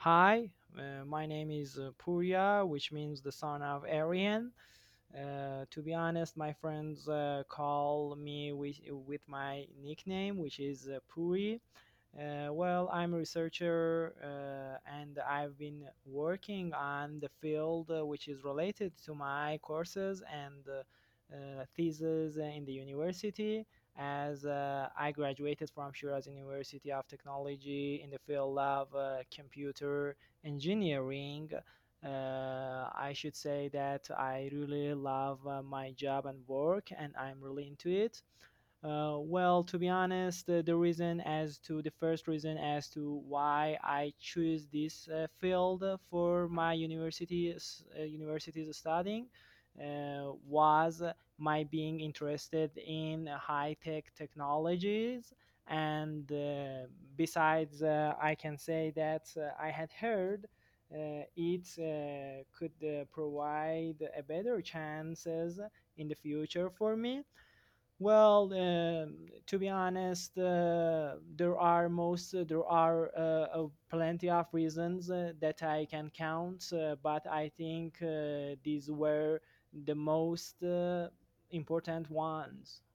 Hi, my name is Purya, which means the son of Aryan. To be honest, my friends call me with my nickname, which is Puri. Well, I'm a researcher and I've been working on the field which is related to my courses and thesis in the university. As I graduated from Shiraz University of Technology in the field of computer engineering. I should say that I really love my job and work, and I'm really into it. Well, to be honest, the reason as to the first reason as to why I choose this field for my university's studying was my being interested in high-tech technologies. And besides, I can say that I had heard it could provide a better chances in the future for me. Well, to be honest, there are plenty of reasons that I can count, but I think these were the most important ones.